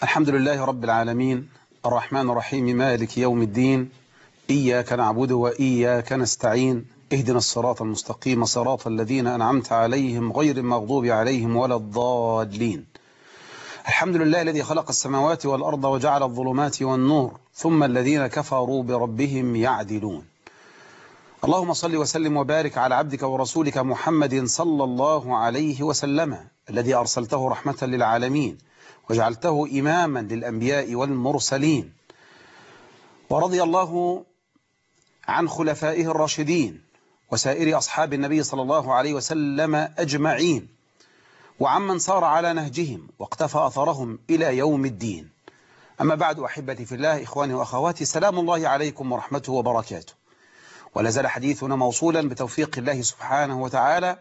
الحمد لله رب العالمين، الرحمن الرحيم، مالك يوم الدين. إياك نعبد وإياك نستعين، اهدنا الصراط المستقيم، صراط الذين أنعمت عليهم غير المغضوب عليهم ولا الضالين. الحمد لله الذي خلق السماوات والأرض وجعل الظلمات والنور، ثم الذين كفروا بربهم يعدلون. اللهم صل وسلم وبارك على عبدك ورسولك محمد صلى الله عليه وسلم، الذي أرسلته رحمة للعالمين وجعلته إماما للأنبياء والمرسلين. ورضي الله عن خلفائه الراشدين وسائر أصحاب النبي صلى الله عليه وسلم أجمعين، وعمن صار على نهجهم واقتفى أثرهم إلى يوم الدين. أما بعد، أحبتي في الله، إخواني وأخواتي، سلام الله عليكم ورحمته وبركاته. ولازال حديثنا موصولا بتوفيق الله سبحانه وتعالى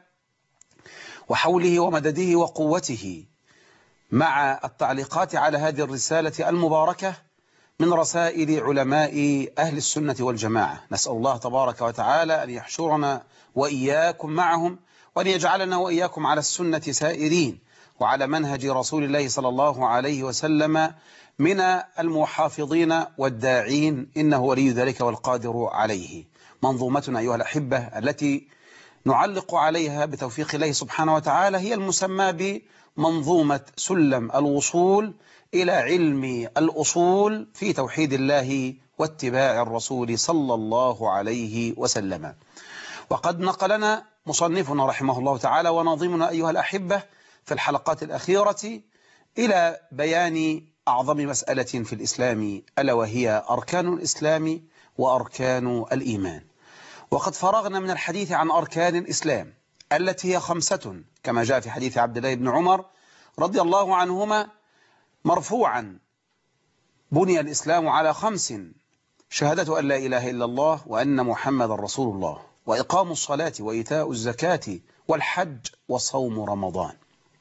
وحوله ومدده وقوته، مع التعليقات على هذه الرسالة المباركة من رسائل علماء أهل السنة والجماعة. نسأل الله تبارك وتعالى أن يحشرنا وإياكم معهم، وأن يجعلنا وإياكم على السنة سائرين، وعلى منهج رسول الله صلى الله عليه وسلم من المحافظين والداعين، إنه ولي ذلك والقادر عليه. منظومتنا أيها الأحبة التي نعلق عليها بتوفيق الله سبحانه وتعالى هي المسمى بمنظومة سلم الوصول إلى علم الأصول في توحيد الله واتباع الرسول صلى الله عليه وسلم. وقد نقلنا مصنفنا رحمه الله تعالى وناظمنا أيها الأحبة في الحلقات الأخيرة إلى بيان أعظم مسألة في الإسلام، ألا وهي أركان الإسلام وأركان الإيمان. وقد فرغنا من الحديث عن أركان الإسلام التي هي 5، كما جاء في حديث عبد الله بن عمر رضي الله عنهما مرفوعا: بني الإسلام على 5: شهادة أن لا إله إلا الله وأن محمد رسول الله، وإقام الصلاة وإيتاء الزكاة والحج وصوم رمضان.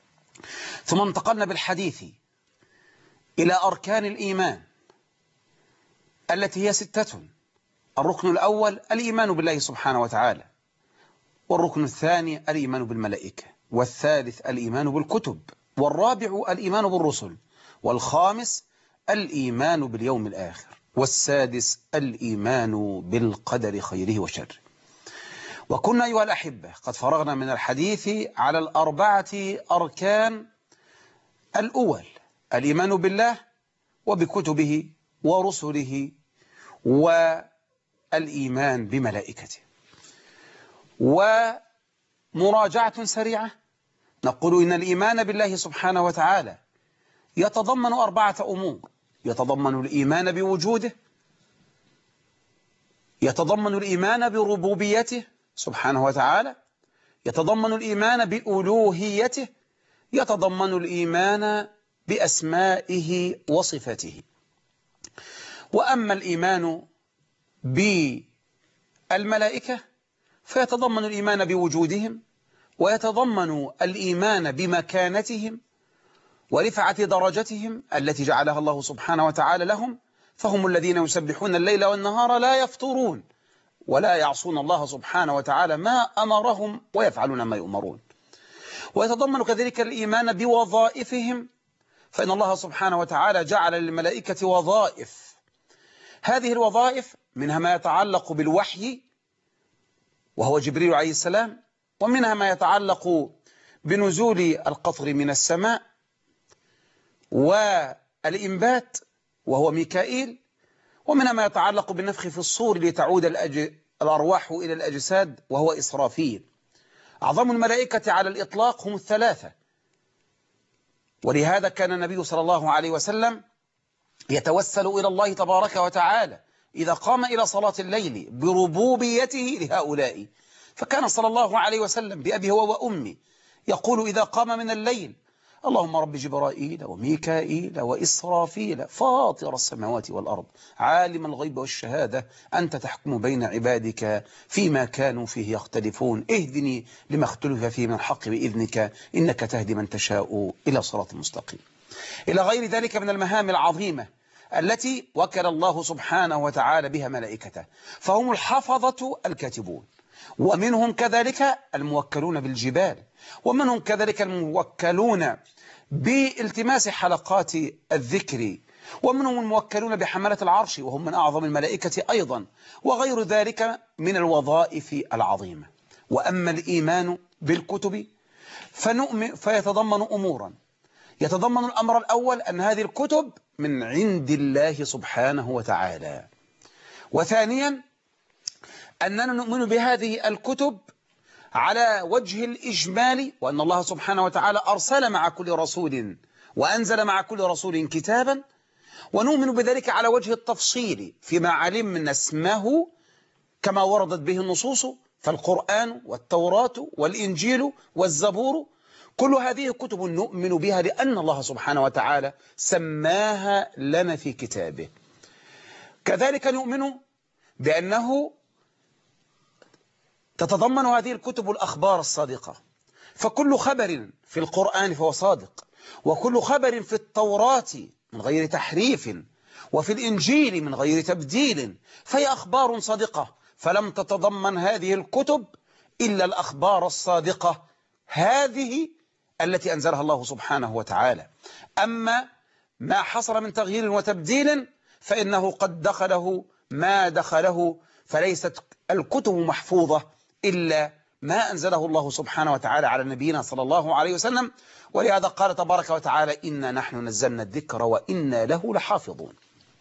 ثم انتقلنا بالحديث إلى أركان الإيمان التي هي 6: الركن الأول الإيمان بالله سبحانه وتعالى، والركن الثاني الإيمان بالملائكة، والثالث الإيمان بالكتب، والرابع الإيمان بالرسل، والخامس الإيمان باليوم الآخر، والسادس الإيمان بالقدر خيره وشره. وكنا أيها الأحبة قد فرغنا من الحديث على الأربعة أركان الأول: الإيمان بالله وبكتبه ورسله والإيمان بملائكته. ومراجعة سريعة نقول إن الإيمان بالله سبحانه وتعالى يتضمن 4 أمور: يتضمن الإيمان بوجوده، يتضمن الإيمان بربوبيته سبحانه وتعالى، يتضمن الإيمان بألوهيته، يتضمن الإيمان بأسمائه وصفاته. وأما الإيمان بالملائكة فيتضمن الإيمان بوجودهم، ويتضمن الإيمان بمكانتهم ورفعة درجتهم التي جعلها الله سبحانه وتعالى لهم، فهم الذين يسبحون الليل والنهار لا يفترون ولا يعصون الله سبحانه وتعالى ما أمرهم ويفعلون ما يؤمرون. ويتضمن كذلك الإيمان بوظائفهم، فإن الله سبحانه وتعالى جعل للملائكة وظائف. هذه الوظائف منها ما يتعلق بالوحي وهو جبريل عليه السلام، ومنها ما يتعلق بنزول القطر من السماء والإنبات وهو ميكائيل، ومنها ما يتعلق بالنفخ في الصور لتعود الأرواح إلى الأجساد وهو إسرافيل. أعظم الملائكة على الإطلاق هم 3، ولهذا كان النبي صلى الله عليه وسلم يتوسل إلى الله تبارك وتعالى إذا قام إلى صلاة الليل بربوبيته لهؤلاء، فكان صلى الله عليه وسلم بأبي هو وأمي يقول إذا قام من الليل: اللهم رب جبرائيل وميكائيل وإسرافيل فاطر السماوات والأرض عالم الغيب والشهادة أنت تحكم بين عبادك فيما كانوا فيه يختلفون اهدني لما اختلف فيه من الحق بإذنك إنك تهدي من تشاء إلى صراط مستقيم، إلى غير ذلك من المهام العظيمة التي وكل الله سبحانه وتعالى بها ملائكته، فهم الحفظة الكاتبون، ومنهم كذلك الموكلون بالجبال، ومنهم كذلك الموكلون بالتماس حلقات الذكر، ومنهم الموكلون بحملة العرش وهم من أعظم الملائكة أيضا، وغير ذلك من الوظائف العظيمة. وأما الإيمان بالكتب فيتضمن أمورا. يتضمن الأمر الأول أن هذه الكتب من عند الله سبحانه وتعالى، وثانيا أننا نؤمن بهذه الكتب على وجه الإجمال، وأن الله سبحانه وتعالى أرسل مع كل رسول وأنزل مع كل رسول كتابا، ونؤمن بذلك على وجه التفصيل فيما علمنا اسمه كما وردت به النصوص، فالقرآن والتوراة والإنجيل والزبور كل هذه كتب نؤمن بها لأن الله سبحانه وتعالى سماها لنا في كتابه. كذلك نؤمن بأنه تتضمن هذه الكتب الأخبار الصادقة، فكل خبر في القرآن فهو صادق، وكل خبر في التوراة من غير تحريف، وفي الإنجيل من غير تبديل، فهي أخبار صادقة. فلم تتضمن هذه الكتب إلا الأخبار الصادقة هذه التي أنزلها الله سبحانه وتعالى. أما ما حصل من تغيير وتبديل فإنه قد دخله ما دخله، فليست الكتب محفوظة إلا ما أنزله الله سبحانه وتعالى على نبينا صلى الله عليه وسلم. ولهذا قال تبارك وتعالى: إنا نحن نزلنا الذكر وإنا له لحافظون.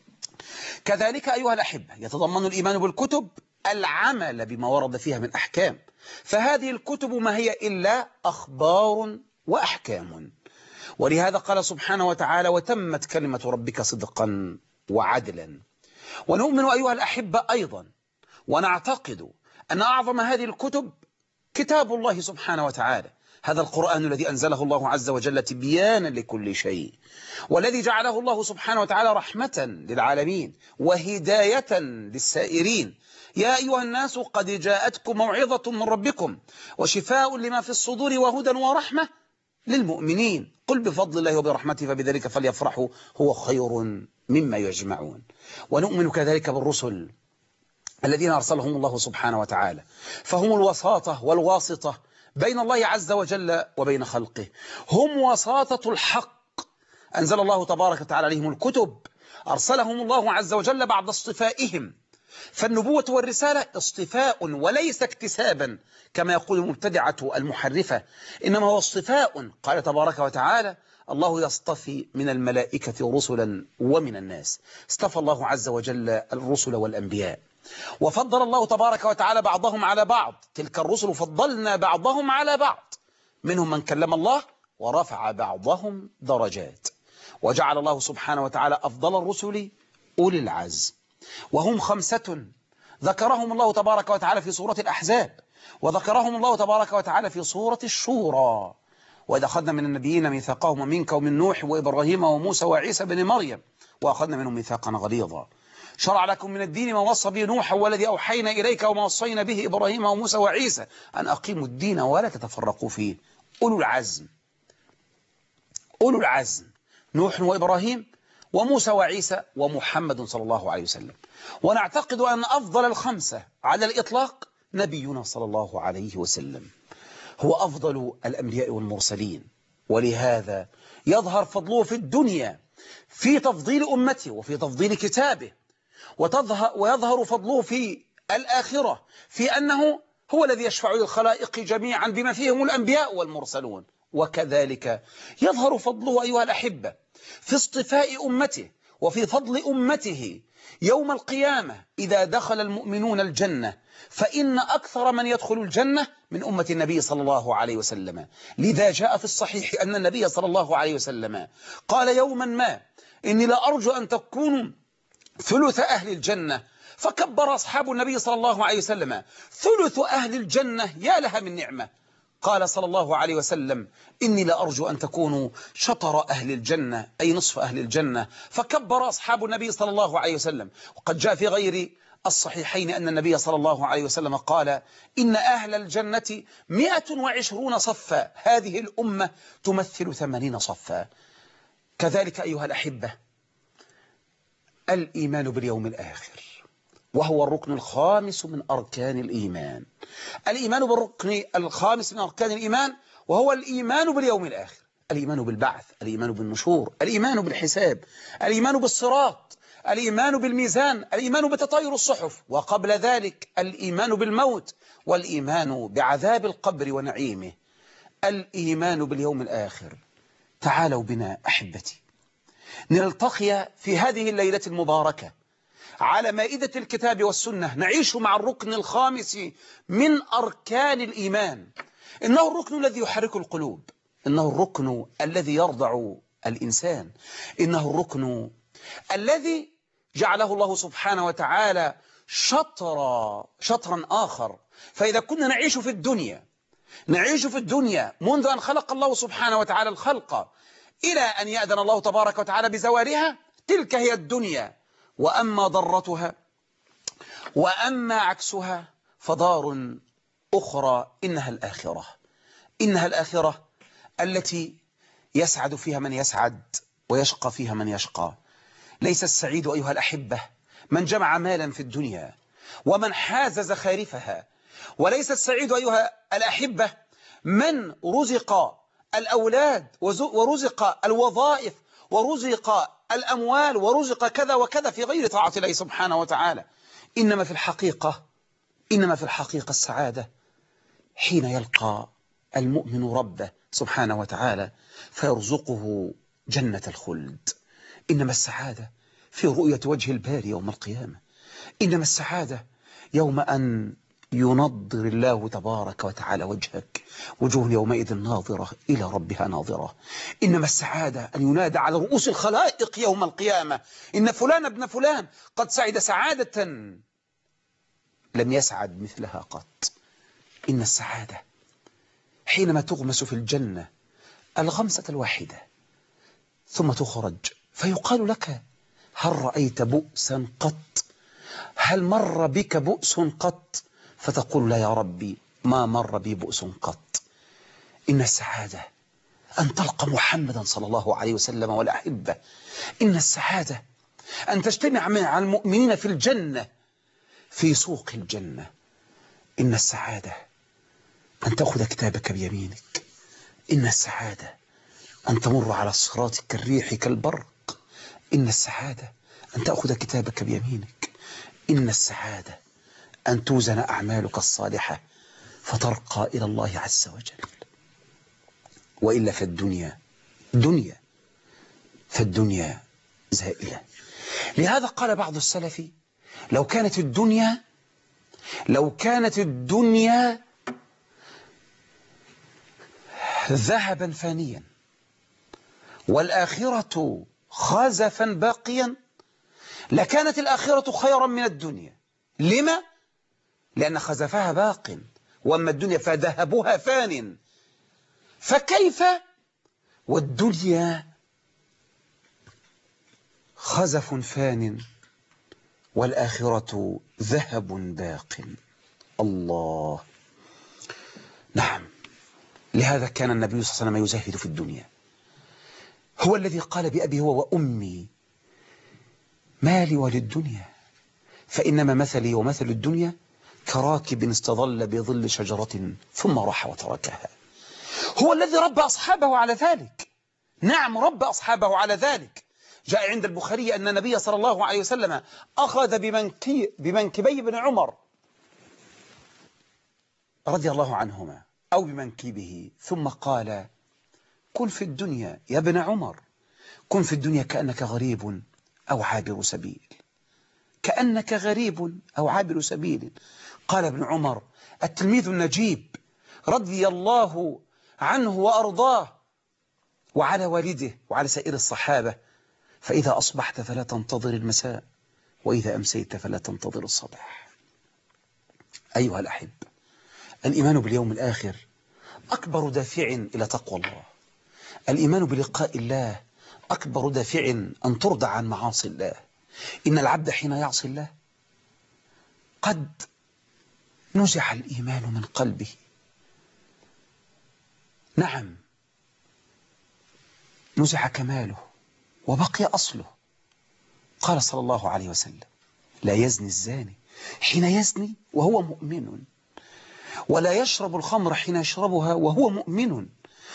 كذلك أيها الأحبة يتضمن الإيمان بالكتب العمل بما ورد فيها من أحكام، فهذه الكتب ما هي إلا أخبار وأحكام. ولهذا قال سبحانه وتعالى: وتمت كلمة ربك صدقا وعدلا. ونؤمن أيها الأحبة أيضا ونعتقد أن أعظم هذه الكتب كتاب الله سبحانه وتعالى، هذا القرآن الذي أنزله الله عز وجل تبيانا لكل شيء، والذي جعله الله سبحانه وتعالى رحمة للعالمين وهداية للسائرين. يا أيها الناس قد جاءتكم موعظة من ربكم وشفاء لما في الصدور وهدى ورحمة للمؤمنين، قل بفضل الله وبرحمته فبذلك فليفرحوا هو خير مما يجمعون. ونؤمن كذلك بالرسل الذين أرسلهم الله سبحانه وتعالى، فهم الوساطة والواسطة بين الله عز وجل وبين خلقه، هم وساطة الحق. أنزل الله تبارك وتعالى عليهم الكتب، أرسلهم الله عز وجل بعد اصطفائهم، فالنبوة والرسالة اصطفاء وليس اكتسابا كما يقول المبتدعة المحرفة، إنما هو اصطفاء. قال تبارك وتعالى: الله يصطفي من الملائكة رسلا ومن الناس. اصطفى الله عز وجل الرسل والأنبياء، وفضل الله تبارك وتعالى بعضهم على بعض. تلك الرسل فضلنا بعضهم على بعض، منهم من كلم الله ورفع بعضهم درجات، وجعل الله سبحانه وتعالى أفضل الرسل أولي العزم، وهم 5 ذكرهم الله تبارك وتعالى في سورة الأحزاب، وذكرهم الله تبارك وتعالى في سورة الشورى: وإذا أخذنا من النبيين ميثاقهم ومنك ومن نوح وإبراهيم وموسى وعيسى بن مريم وأخذنا منهم ميثاقا غليظا. شرع لكم من الدين ما وصى به نوح والذي أوحينا إليك وما وصينا به إبراهيم وموسى وعيسى أن أقيموا الدين ولا تتفرقوا فيه. أولو العزم، أولو العزم نوح وإبراهيم وموسى وعيسى ومحمد صلى الله عليه وسلم. ونعتقد أن أفضل ال5 على الإطلاق نبينا صلى الله عليه وسلم، هو أفضل الأنبياء والمرسلين، ولهذا يظهر فضله في الدنيا في تفضيل أمته وفي تفضيل كتابه، ويظهر فضله في الآخرة في أنه هو الذي يشفع للخلائق جميعا بما فيهم الأنبياء والمرسلون. وكذلك يظهر فضله أيها الأحبة في اصطفاء أمته وفي فضل أمته يوم القيامة إذا دخل المؤمنون الجنة، فإن أكثر من يدخل الجنة من أمة النبي صلى الله عليه وسلم. لذا جاء في الصحيح أن النبي صلى الله عليه وسلم قال يوما ما: إني لأرجو أن تكونوا ثلث أهل الجنة، فكبر أصحاب النبي صلى الله عليه وسلم: ثلث أهل الجنة يا لها من نعمة. قال صلى الله عليه وسلم: إني لأرجو أن تكونوا شطر أهل الجنة، أي نصف أهل الجنة، فكبر أصحاب النبي صلى الله عليه وسلم. وقد جاء في غير الصحيحين أن النبي صلى الله عليه وسلم قال: إن أهل الجنة 120 صفا، هذه الأمة تمثل 80 صفا. كذلك أيها الأحبة الإيمان باليوم الآخر، وهو الركن الخامس من أركان الإيمان. الإيمان بالركن الخامس من أركان الإيمان وهو الإيمان باليوم الآخر، الإيمان بالبعث، الإيمان بالنشور، الإيمان بالحساب، الإيمان بالصراط، الإيمان بالميزان، الإيمان بتطاير الصحف، وقبل ذلك الإيمان بالموت، والإيمان بعذاب القبر ونعيمه، الإيمان باليوم الآخر. تعالوا بنا أحبتي نلتقي في هذه الليلة المباركة على مائدة الكتاب والسنة، نعيش مع الركن الخامس من أركان الإيمان. إنه الركن الذي يحرك القلوب، إنه الركن الذي يرضع الإنسان، إنه الركن الذي جعله الله سبحانه وتعالى شطرا آخر. فإذا كنا نعيش في الدنيا منذ أن خلق الله سبحانه وتعالى الخلق إلى أن يأذن الله تبارك وتعالى بزوالها، تلك هي الدنيا. وأما ضرتها وأما عكسها فدار أخرى، إنها الآخرة التي يسعد فيها من يسعد ويشقى فيها من يشقى. ليس السعيد أيها الأحبة من جمع مالا في الدنيا ومن حاز زخارفها، وليس السعيد أيها الأحبة من رزق الأولاد ورزق الوظائف ورزق الأموال ورزق كذا وكذا في غير طاعة الله سبحانه وتعالى. إنما في الحقيقة السعادة حين يلقى المؤمن ربه سبحانه وتعالى فيرزقه جنة الخلد. إنما السعادة في رؤية وجه الباري يوم القيامة. إنما السعادة يوم أن ينضر الله تبارك وتعالى وجهك، وجوه يومئذ ناظرة إلى ربها ناظرة. إنما السعادة أن ينادى على رؤوس الخلائق يوم القيامة إن فلان ابن فلان قد سعد سعادة لم يسعد مثلها قط. إن السعادة حينما تغمس في الجنة الغمسة الواحدة ثم تخرج فيقال لك هل رأيت بؤسا قط؟ هل مر بك بؤس قط؟ فتقول لا يا ربي ما مر بي بؤس قط. إن السعادة أن تلقى محمدا صلى الله عليه وسلم والأحبة. إن السعادة أن تجتمع مع المؤمنين في الجنة في سوق الجنة. إن السعادة أن تأخذ كتابك بيمينك. إن السعادة أن تمر على الصراط كالريح كالبرق. إن السعادة أن تأخذ كتابك بيمينك. إن السعادة أن توزن أعمالك الصالحة فترقى إلى الله عز وجل. وإلا فالدنيا زائلة. لهذا قال بعض السلف لو كانت الدنيا ذهبا فانيا والآخرة خزفا باقيا لكانت الآخرة خيرا من الدنيا. لما؟ لأن خزفها باق، وأما الدنيا فذهبها فان. فكيف والدنيا خزف فان والآخرة ذهب باق؟ الله. نعم، لهذا كان النبي صلى الله عليه وسلم يزهد في الدنيا. هو الذي قال بأبي هو وأمي ما لي وللدنيا فإنما مثلي ومثل الدنيا كراكب استظل بظل شجرة ثم راح وتركها. هو الذي ربى أصحابه على ذلك. نعم، ربى أصحابه على ذلك. جاء عند البخاري أن النبي صلى الله عليه وسلم أخذ بمنكبي بن عمر رضي الله عنهما أو بمنكبه ثم قال كن في الدنيا يا ابن عمر، كن في الدنيا كأنك غريب أو عابر سبيل، كأنك غريب أو عابر سبيل. قال ابن عمر التلميذ النجيب رضي الله عنه وأرضاه وعلى والده وعلى سائر الصحابة فإذا أصبحت فلا تنتظر المساء وإذا أمسيت فلا تنتظر الصباح. أيها الأحب، الإيمان باليوم الآخر أكبر دافع إلى تقوى الله. الإيمان بلقاء الله أكبر دافع أن ترضى عن معاصي الله. إن العبد حين يعصي الله قد نزع الإيمان من قلبه. نعم، نزع كماله وبقي أصله. قال صلى الله عليه وسلم لا يزني الزاني حين يزني وهو مؤمن، ولا يشرب الخمر حين يشربها وهو مؤمن،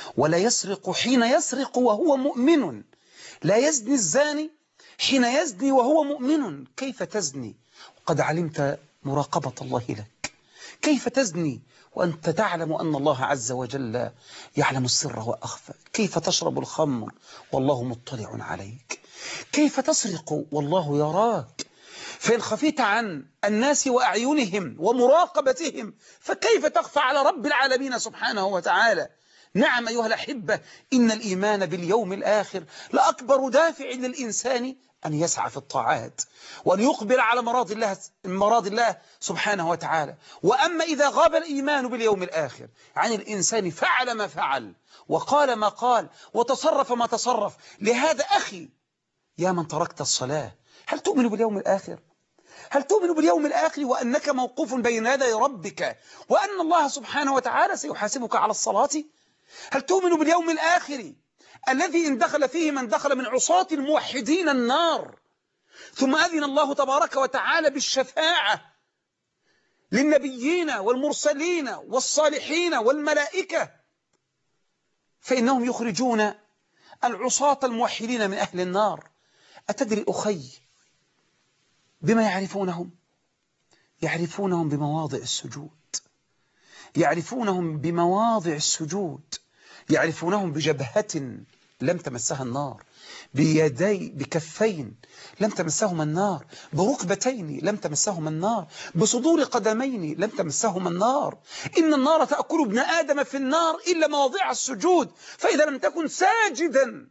ولا يسرق حين يسرق وهو مؤمن، لا يزني الزاني حين يزني وهو مؤمن. كيف تزني وقد علمت مراقبة الله لك؟ كيف تزني وأنت تعلم أن الله عز وجل يعلم السر وأخفى؟ كيف تشرب الخمر والله مطلع عليك؟ كيف تسرق والله يراك؟ فإن خفيت عن الناس وأعينهم ومراقبتهم فكيف تخفى على رب العالمين سبحانه وتعالى؟ نعم أيها الأحبة، إن الإيمان باليوم الآخر لأكبر دافع للإنسان أن يسعى في الطاعات وأن يقبل على مراض الله سبحانه وتعالى. وأما إذا غاب الإيمان باليوم الآخر عن الإنسان فعل ما فعل وقال ما قال وتصرف ما تصرف. لهذا أخي يا من تركت الصلاة، هل تؤمن باليوم الآخر؟ هل تؤمن باليوم الآخر وأنك موقوف بين يدي ربك وأن الله سبحانه وتعالى سيحاسبك على الصلاة؟ هل تؤمن باليوم الآخر الذي إن دخل فيه من دخل من عصاة الموحدين النار ثم أذن الله تبارك وتعالى بالشفاعة للنبيين والمرسلين والصالحين والملائكة فإنهم يخرجون العصاة الموحدين من أهل النار؟ أتدري أخي بما يعرفونهم؟ يعرفونهم بمواضع السجود، يعرفونهم بمواضع السجود، يعرفونهم بجبهة لم تمسها النار، بكفين لم تمسهما النار، بركبتين لم تمسهما النار، بصدور قدمين لم تمسهما النار. إن النار تأكل ابن آدم في النار إلا مواضع السجود، فإذا لم تكن ساجدا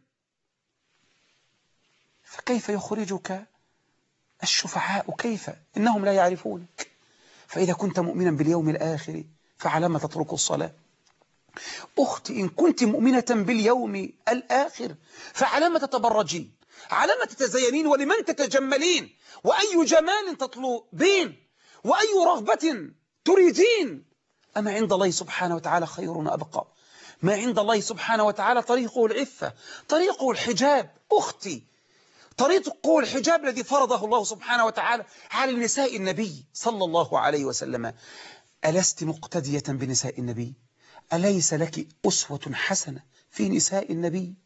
فكيف يخرجك الشفعاء؟ كيف؟ إنهم لا يعرفونك. فإذا كنت مؤمنا باليوم الآخر فعلما تترك الصلاة؟ أختي إن كنت مؤمنة باليوم الآخر فعلما تتبرجين؟ علما تتزينين؟ ولمن تتجملين؟ وأي جمال تطلبين؟ وأي رغبة تريدين؟ أما عند الله سبحانه وتعالى خير أبقى. ما عند الله سبحانه وتعالى طريقه العفة، طريقه الحجاب. أختي طريقه الحجاب الذي فرضه الله سبحانه وتعالى على نساء النبي صلى الله عليه وسلم. ألست مقتدية بنساء النبي؟ أليس لك أسوة حسنة في نساء النبي؟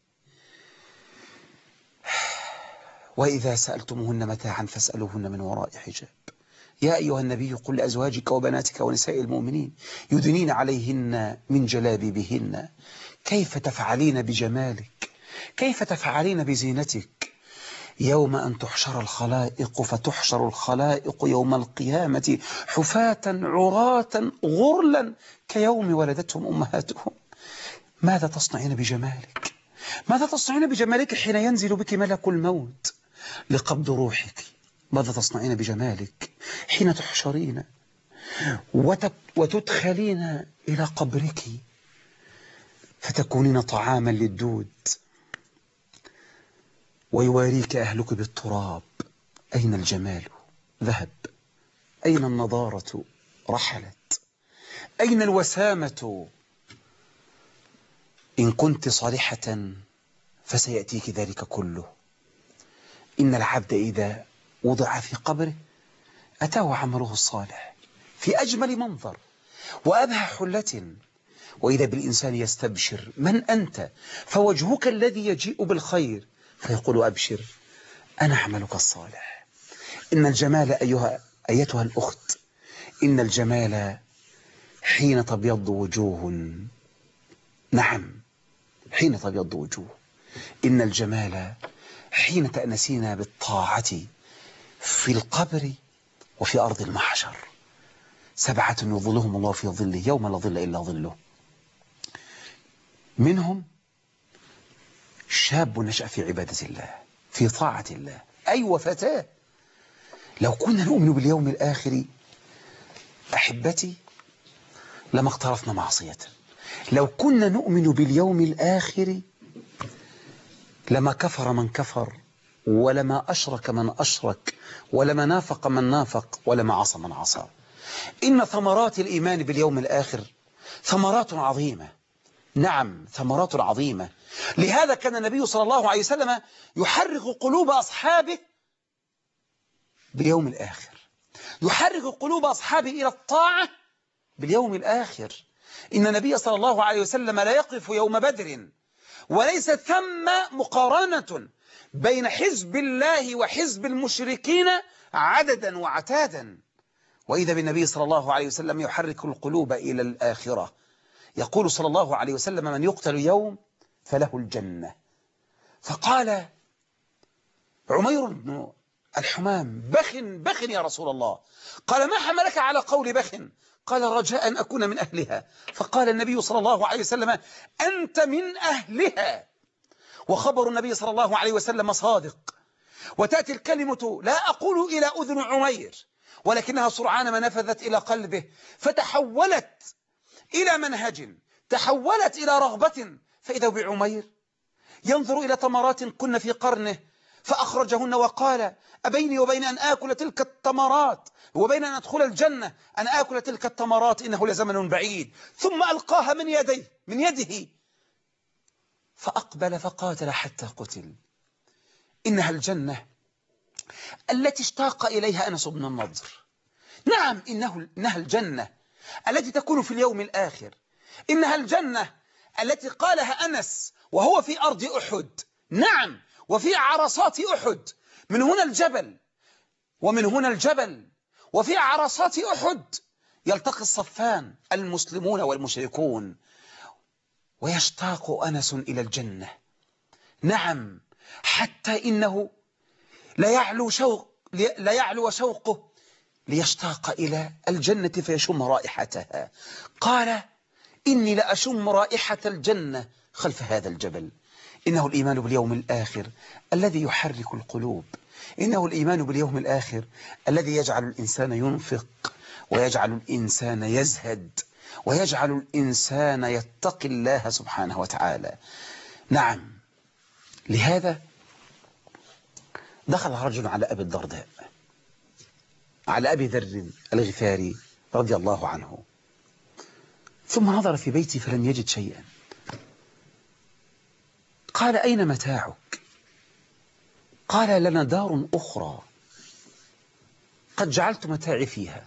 وإذا سألتموهن متاعا فاسألوهن من وراء حجاب. يا أيها النبي قل لأزواجك وبناتك ونساء المؤمنين يدنين عليهن من جلابيبهن. كيف تفعلين بجمالك؟ كيف تفعلين بزينتك يوم أن تحشر الخلائق؟ فتحشر الخلائق يوم القيامة حفاة عراة غرلا كيوم ولدتهم أمهاتهم. ماذا تصنعين بجمالك؟ ماذا تصنعين بجمالك حين ينزل بك ملك الموت لقبض روحك؟ ماذا تصنعين بجمالك حين تحشرين وتدخلين إلى قبرك فتكونين طعاما للدود ويواريك أهلك بالتراب؟ أين الجمال؟ ذهب. أين النضارة؟ رحلت. أين الوسامة؟ إن كنت صالحة فسيأتيك ذلك كله. إن العبد إذا وضع في قبره أتاه عمله الصالح في أجمل منظر وأبهى حلة، وإذا بالإنسان يستبشر من أنت فوجهك الذي يجيء بالخير فيقول أبشر أنا عملك الصالح. إن الجمال أيتها الأخت، إن الجمال حين تبيض وجوه. نعم حين تبيض وجوه. إن الجمال حين تأنسين بالطاعة في القبر وفي أرض المحشر. 7 يظلهم الله في ظله يوم لا ظل إلا ظله. منهم شاب نشأ في عبادة الله في طاعة الله. أيوة فتاة، لو كنا نؤمن باليوم الآخر أحبتي لما اقترفنا معصية. لو كنا نؤمن باليوم الآخر لما كفر من كفر، ولما أشرك من أشرك، ولما نافق من نافق، ولما عصى من عصى. إن ثمرات الإيمان باليوم الآخر ثمرات عظيمة. نعم ثمرات عظيمة. لهذا كان النبي صلى الله عليه وسلم يحرك قلوب أصحابه باليوم الآخر، يحرك قلوب أصحابه إلى الطاعة باليوم الآخر. إن النبي صلى الله عليه وسلم لا يقف يوم بدر وليس ثم مقارنة بين حزب الله وحزب المشركين عددا وعتادا، وإذا بالنبي صلى الله عليه وسلم يحرك القلوب إلى الآخرة. يقول صلى الله عليه وسلم: من يقتل يوم فله الجنة. فقال عمير بن الحمام: بخ يا رسول الله. قال: ما حملك على قول بخ؟ قال: رجاء أن أكون من أهلها. فقال النبي صلى الله عليه وسلم: أنت من أهلها. وخبر النبي صلى الله عليه وسلم صادق، وتأتي الكلمة لا أقول إلى أذن عمير، ولكنها سرعان ما نفذت إلى قلبه، فتحولت إلى منهج، تحولت إلى رغبة، فإذا بعمير ينظر إلى تمرات كن في قرنه فأخرجهن وقال: أبيني وبين أن آكل تلك التمرات وبين أن أدخل الجنة أن آكل تلك التمرات، إنه لزمن بعيد. ثم ألقاها من يده فأقبل فقاتل حتى قتل. إنها الجنة التي اشتاق إليها أنس بن النضر. نعم، إنها الجنة التي تكون في اليوم الآخر. إنها الجنة التي قالها أنس وهو في أرض أحد. نعم، وفي عرصات أحد. من هنا الجبل ومن هنا الجبل، وفي عرصات أحد يلتقي الصفان، المسلمون والمشركون، ويشتاق أنس إلى الجنة. نعم، حتى إنه لا يعلو شوقه ليشتاق إلى الجنة فيشم رائحتها. قال: إني لأشم رائحة الجنة خلف هذا الجبل. إنه الإيمان باليوم الآخر الذي يحرك القلوب. إنه الإيمان باليوم الآخر الذي يجعل الإنسان ينفق، ويجعل الإنسان يزهد، ويجعل الإنسان يتقي الله سبحانه وتعالى. نعم، لهذا دخل رجل على أبي الدرداء، على أبي ذر الغفاري رضي الله عنه، ثم نظر في بيتي فلم يجد شيئا. قال: أين متاعك؟ قال: لنا دار أخرى قد جعلت متاعي فيها.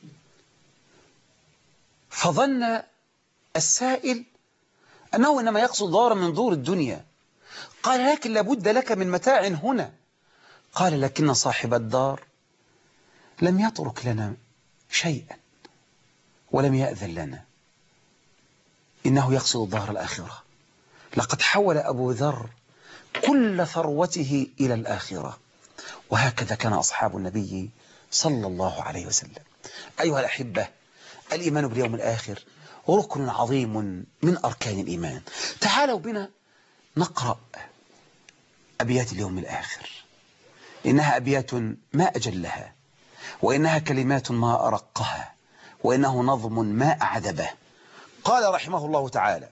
فظن السائل أنه إنما يقصد دارا من دور الدنيا. قال: لكن لابد لك من متاع هنا. قال: لكن صاحب الدار لم يترك لنا شيئا ولم يأذن لنا. إنه يقصد دار الآخرة. لقد حول أبو ذر كل ثروته إلى الآخرة. وهكذا كان أصحاب النبي صلى الله عليه وسلم. أيها الأحبة، الإيمان باليوم الآخر ركن عظيم من أركان الإيمان. تعالوا بنا نقرأ أبيات اليوم الآخر. إنها أبيات ما أجلها، وإنها كلمات ما أرقها، وإنه نظم ما أعذبه. قال رحمه الله تعالى: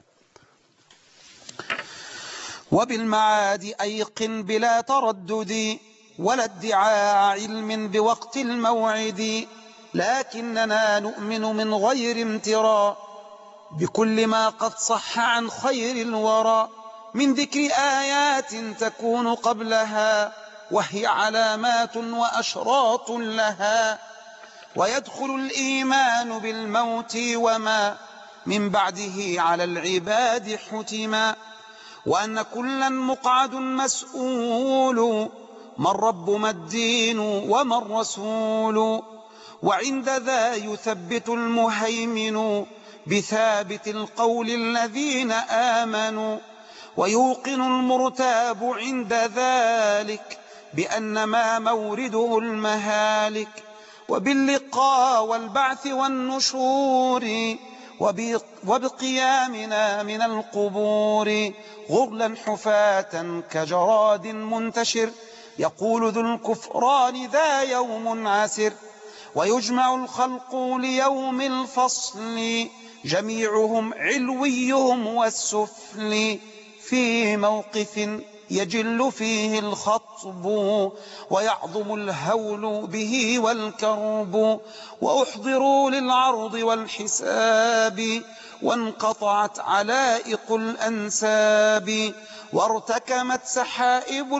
وبالمعاد أيقن بلا تردد، ولا ادعاء علم بوقت الموعد، لكننا نؤمن من غير امتراء بكل ما قد صح عن خير الورى، من ذكر آيات تكون قبلها وهي علامات وأشراط لها، ويدخل الإيمان بالموت وما من بعده على العباد حتما، وأن كلا مقعد مسؤول، ما الرب ما الدين وما الرسول، وعند ذا يثبت المهيمن بثابت القول الذين آمنوا، ويوقن المرتاب عند ذلك بأن ما مورده المهالك، وباللقاء والبعث والنشور، وبقيامنا من القبور غرلا حفاة كجراد منتشر، يقول ذو الكفران ذا يوم عسر، ويجمع الخلق ليوم الفصل جميعهم علويهم والسفل، في موقف يجل فيه الخطب ويعظم الهول به والكرب، وأحضروا للعرض والحساب وانقطعت علائق الأنساب، وارتكمت سحائب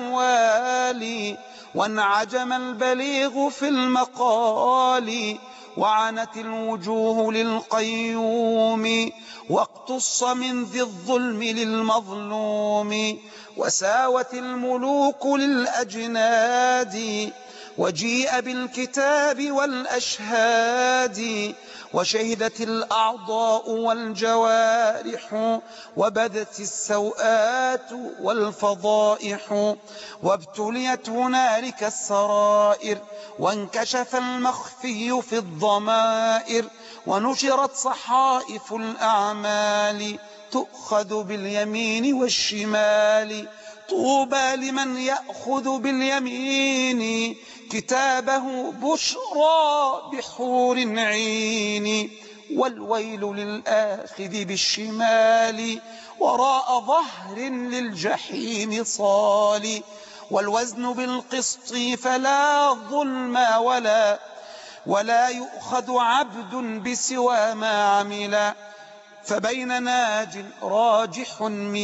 الأهوال وانعجم البليغ في المقال، وعنت الوجوه للقيوم واقتص من ذي الظلم للمظلوم وساوت الملوك للأجناد وجيء بالكتاب والأشهاد وشهدت الأعضاء والجوارح وبدت السوءات والفضائح وابتليت هنالك السرائر وانكشف المخفي في الضمائر ونشرت صحائف الأعمال تؤخذ باليمين والشمال طوبى لمن يأخذ باليمين كتابه بشرى بحور عين والويل للآخذ بالشمال وراء ظهر للجحيم صال والوزن بالقسط فلا ظلم ولا يؤخذ عبد بسوى ما عمل فبين ناج راجح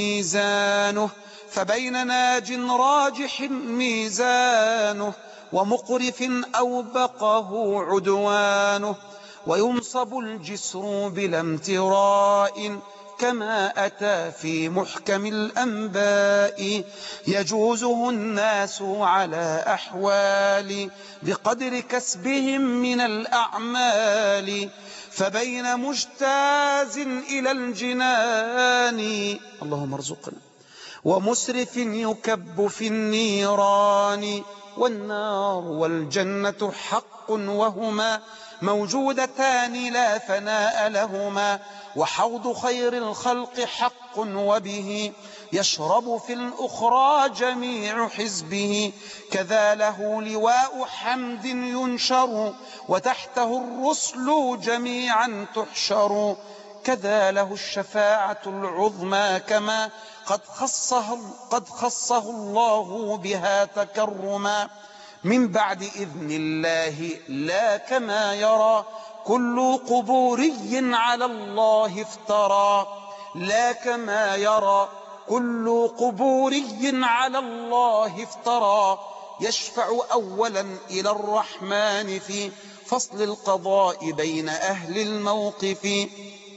ميزانه ومقرف أوبقه عدوانه وينصب الجسر بلا امتراء كما أتى في محكم الأنباء يجوزه الناس على أحوال بقدر كسبهم من الأعمال فبين مجتاز إلى الجنان اللهم ارزقنا ومسرف يكب في النيران والنار والجنة حق وهما موجودتان لا فناء لهما وحوض خير الخلق حق وبه يشرب في الأخرى جميع حزبه كذا له لواء حمد ينشر وتحته الرسل جميعا تحشر كذا له الشفاعة العظمى كما قد خصه الله بها تكرما من بعد إذن الله لا كما يرى كل قبوري على الله افترى لا كما يرى كل قبوري على الله افترى يشفع أولا إلى الرحمن في فصل القضاء بين أهل الموقف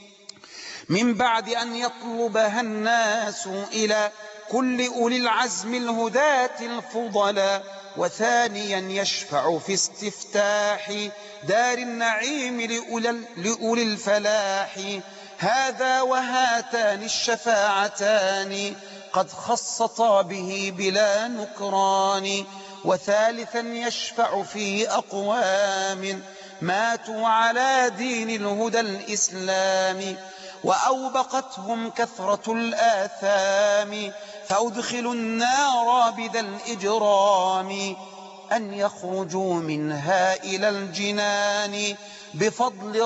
من بعد أن يطلبها الناس إلى كل أولي العزم الهداة الفضلا وثانيا يشفع في استفتاح دار النعيم لأولي الفلاح هذا وهاتان الشفاعتان قد خصتا به بلا نكران وثالثا يشفع في أقوام ماتوا على دين الهدى الإسلام وأوبقتهم كثرة الآثام فأدخلوا النار بذا الإجرام أن يخرجوا منها إلى الجنان بفضل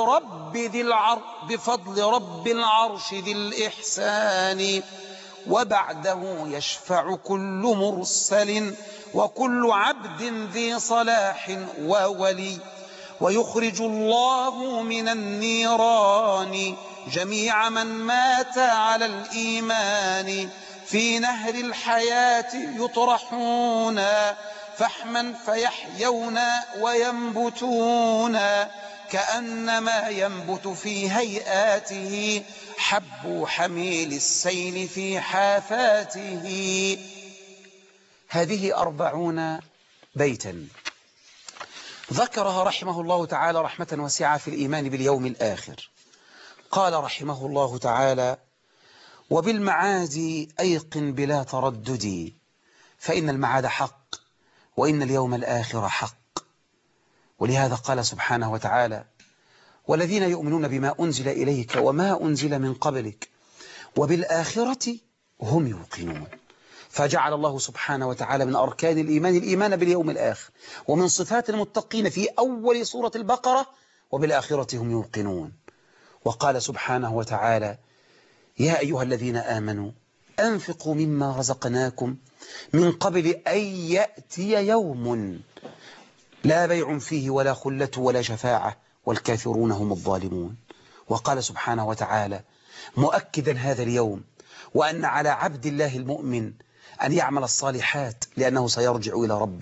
رب العرش ذي الإحسان وبعده يشفع كل مرسل وكل عبد ذي صلاح وولي ويخرج الله من النيران جميع من مات على الإيمان في نهر الحياة يطرحون فحما فيحيون وينبتون كأنما ينبت في هيئاته حب حميل السيل في حافاته. هذه 40 بيتا ذكرها رحمه الله تعالى رحمة واسعة في الإيمان باليوم الآخر. قال رحمه الله تعالى: وبالمعاد أيقن بلا تردد فإن المعاد حق وإن اليوم الآخر حق. ولهذا قال سبحانه وتعالى: والذين يؤمنون بما أنزل إليك وما أنزل من قبلك وبالآخرة هم يوقنون. فجعل الله سبحانه وتعالى من أركان الإيمان باليوم الآخر، ومن صفات المتقين في أول سورة البقرة: وبالآخرة هم يوقنون. وقال سبحانه وتعالى: يا أيها الذين آمنوا أنفقوا مما رزقناكم من قبل أن يأتي يوم لا بيع فيه ولا خلة ولا شفاعة والكافرون هم الظالمون. وقال سبحانه وتعالى مؤكدا هذا اليوم وأن على عبد الله المؤمن أن يعمل الصالحات لأنه سيرجع إلى ربه.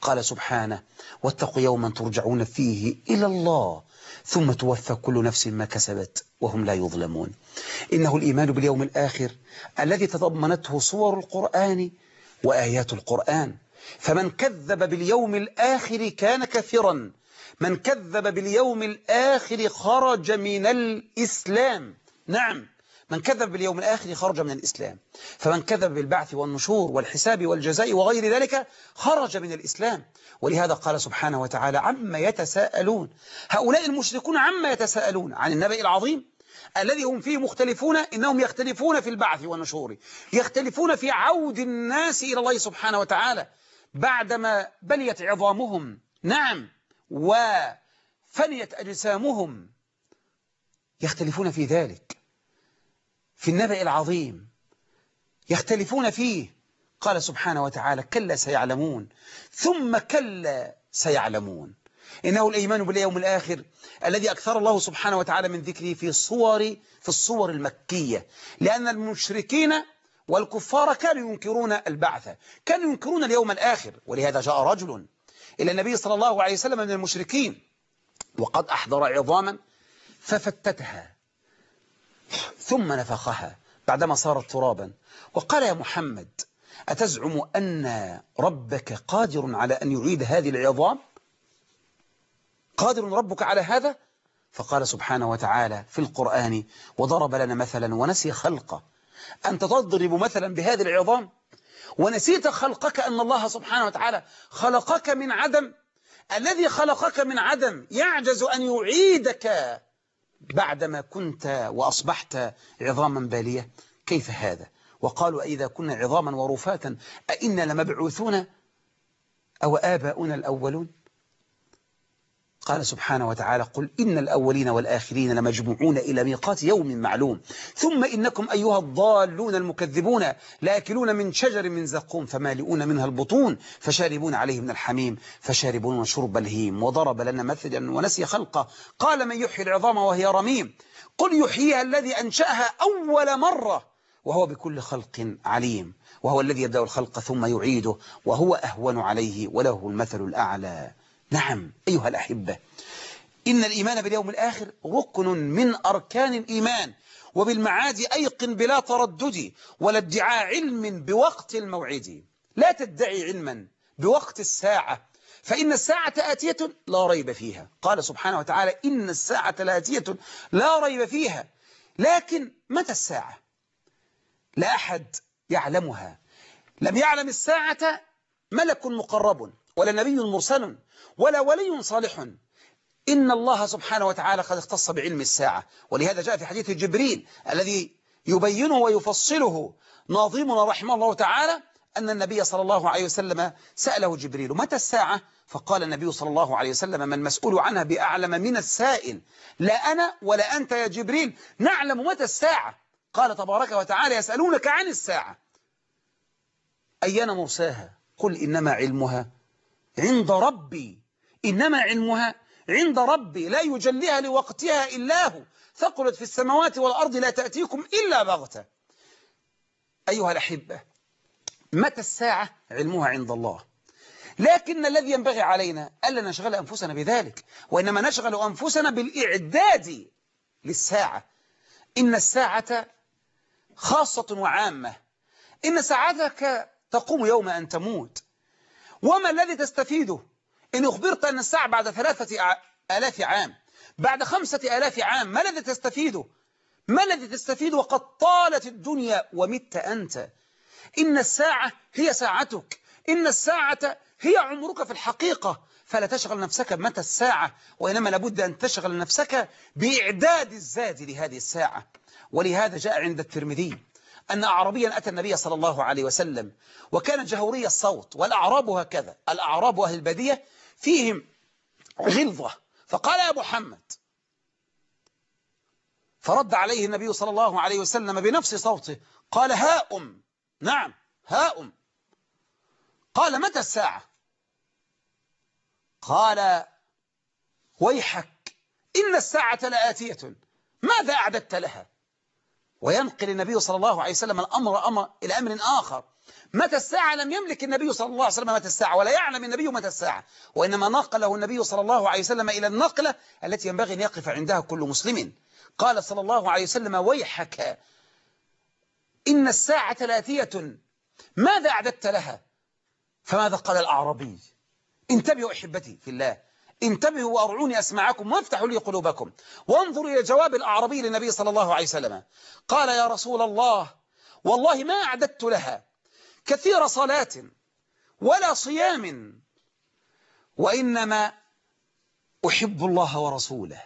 قال سبحانه: واتقوا يوما ترجعون فيه إلى الله ثم توفى كل نفس ما كسبت وهم لا يظلمون. إنه الإيمان باليوم الآخر الذي تضمنته صور القرآن وآيات القرآن. فمن كذب باليوم الآخر كان كافرا، من كذب باليوم الآخر خرج من الإسلام. نعم، من كذب باليوم الآخر خرج من الإسلام. فمن كذب بالبعث والنشور والحساب والجزاء وغير ذلك خرج من الإسلام. ولهذا قال سبحانه وتعالى: عما يتساءلون. هؤلاء المشركون عما يتساءلون؟ عن النبأ العظيم الذي هم فيه مختلفون. إنهم يختلفون في البعث والنشور، يختلفون في عود الناس إلى الله سبحانه وتعالى بعدما بليت عظامهم، نعم، وفنيت أجسامهم. يختلفون في ذلك، في النبأ العظيم يختلفون فيه. قال سبحانه وتعالى: كلا سيعلمون ثم كلا سيعلمون. إنه الإيمان باليوم الآخر الذي أكثر الله سبحانه وتعالى من ذكره في الصور المكية، لأن المشركين والكفار كانوا ينكرون البعث، كانوا ينكرون اليوم الآخر. ولهذا جاء رجل إلى النبي صلى الله عليه وسلم من المشركين وقد أحضر عظاما ففتتها ثم نفخها بعدما صارت ترابا، وقال: يا محمد، أتزعم أن ربك قادر على أن يعيد هذه العظام؟ قادر ربك على هذا؟ فقال سبحانه وتعالى في القرآن: وضرب لنا مثلا ونسي خلقه. أنت تضرب مثلا بهذه العظام ونسيت خلقك، أن الله سبحانه وتعالى خلقك من عدم. الذي خلقك من عدم يعجز أن يعيدك بعدما كنت وأصبحت عظاما بالية؟ كيف هذا؟ وقالوا: إذا كنا عظاما ورفاتا أئنا لمبعوثون أو آباؤنا الأولون؟ قال سبحانه وتعالى: قل إن الأولين والآخرين لمجموعون إلى ميقات يوم معلوم ثم إنكم أيها الضالون المكذبون لآكلون من شجر من زقوم فمالئون منها البطون فشاربون عليه من الحميم فشاربون شرب الهيم. وضرب لنا مثلا ونسي خلقه قال: من يحيي العظام وهي رميم؟ قل يحييها الذي أنشأها أول مرة وهو بكل خلق عليم، وهو الذي يبدأ الخلق ثم يعيده وهو أهون عليه وله المثل الأعلى. نعم أيها الأحبة، إن الإيمان باليوم الآخر ركن من أركان الإيمان، وبالمعاد أيقن بلا تردد ولا ادعاء علم بوقت الموعد. لا تدعي علما بوقت الساعة، فإن الساعة آتية لا ريب فيها. قال سبحانه وتعالى: إن الساعة لآتية لا ريب فيها. لكن متى الساعة؟ لا أحد يعلمها. لم يعلم الساعة ملك مقرب ولا نبي مرسل ولا ولي صالح. إن الله سبحانه وتعالى قد اختص بعلم الساعة. ولهذا جاء في حديث جبريل الذي يبينه ويفصله ناظمنا رحمه الله تعالى أن النبي صلى الله عليه وسلم سأله جبريل: متى الساعة؟ فقال النبي صلى الله عليه وسلم: ما المسؤول عنها بأعلم من السائل. لا أنا ولا أنت يا جبريل نعلم متى الساعة. قال تبارك وتعالى: يسألونك عن الساعة أيان مرساها قل إنما علمها عند ربي. إنما علمها عند ربي لا يجليها لوقتها إلا هو ثقلت في السماوات والأرض لا تأتيكم إلا بغتة. أيها الأحبة، متى الساعة؟ علمها عند الله. لكن الذي ينبغي علينا ألا نشغل أنفسنا بذلك، وإنما نشغل أنفسنا بالإعداد للساعة. إن الساعة خاصة وعامة. إن ساعتك تقوم يوم أن تموت. وما الذي تستفيده إن أخبرت أن الساعة بعد 3000 عام، بعد 5000 عام؟ ما الذي تستفيده؟ ما الذي تستفيد وقد طالت الدنيا ومت أنت؟ إن الساعة هي ساعتك، إن الساعة هي عمرك في الحقيقة. فلا تشغل نفسك بمتى الساعة، وإنما لابد أن تشغل نفسك بإعداد الزاد لهذه الساعة. ولهذا جاء عند الترمذي أن أعرابيا أتى النبي صلى الله عليه وسلم وكان جهوري الصوت، والأعراب هكذا، الأعراب أهل البادية فيهم غلظة. فقال: يا محمد. فرد عليه النبي صلى الله عليه وسلم بنفس صوته قال: هاؤم. نعم هاؤم. قال: متى الساعة؟ قال: ويحك إن الساعة لآتية ماذا أعددت لها؟ وينقل النبي صلى الله عليه وسلم الأمر إلى أمر آخر متى الساعة لم يملك النبي صلى الله عليه وسلم متى الساعة، ولا يعلم النبي متى الساعة، وإنما نقله النبي صلى الله عليه وسلم إلى النقلة التي ينبغي أن يقف عندها كل مسلم. قال صلى الله عليه وسلم: ويحك إن الساعة لآتية ماذا أعددت لها؟ فماذا قال الأعرابي؟ انتبهوا أحبتي في الله، انتبهوا وأرعوني أسمعكم وافتحوا لي قلوبكم، وانظروا إلى جواب الأعرابي للنبي صلى الله عليه وسلم. قال: يا رسول الله، والله ما أعددت لها كثير صلاة ولا صيام، وإنما أحب الله ورسوله،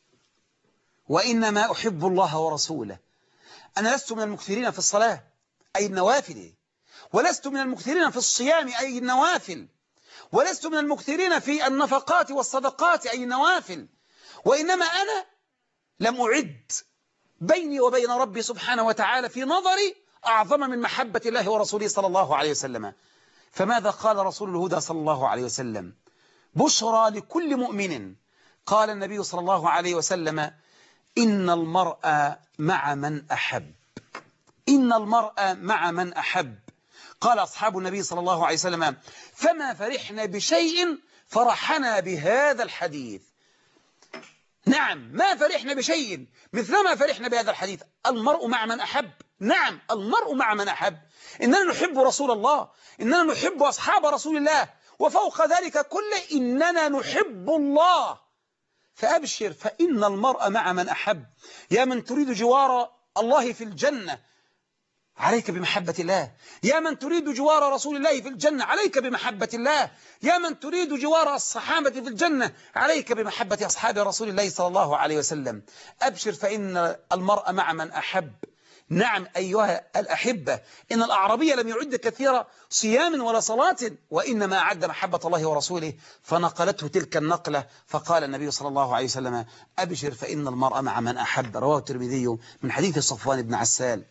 وإنما أحب الله ورسوله. أنا لست من المكثرين في الصلاة أي النوافل، ولست من المكثرين في الصيام أي النوافل، ولست من المكثرين في النفقات والصدقات أي النوافل، وإنما أنا لم أعد بيني وبين ربي سبحانه وتعالى في نظري أعظم من محبة الله ورسوله صلى الله عليه وسلم. فماذا قال رسول الهدى صلى الله عليه وسلم؟ بشرى لكل مؤمن. قال النبي صلى الله عليه وسلم: إن المرء مع من أحب، إن المرء مع من أحب. قال أصحاب النبي صلى الله عليه وسلم: فما فرحنا بشيء فرحنا بهذا الحديث. نعم، ما فرحنا بشيء مثلما فرحنا بهذا الحديث. المرء مع من أحب، نعم المرء مع من أحب. إننا نحب رسول الله، إننا نحب أصحاب رسول الله، وفوق ذلك كله إننا نحب الله. فأبشر، فإن المرء مع من أحب. يا من تريد جوار الله في الجنة، عليك بمحبة الله. يا من تريد جوار رسول الله في الجنة، عليك بمحبة الله. يا من تريد جوار الصحابة في الجنة، عليك بمحبة أصحاب رسول الله صلى الله عليه وسلم. أبشر، فإن المرء مع من أحب. نعم أيها الأحبة، إن الأعرابي لم يعد كثير صيام ولا صلاة، وإنما أعد محبة الله ورسوله، فنقلته تلك النقلة. فقال النبي صلى الله عليه وسلم: أبشر فإن المرء مع من أحب. رواه الترمذي من حديث صفوان بن عسال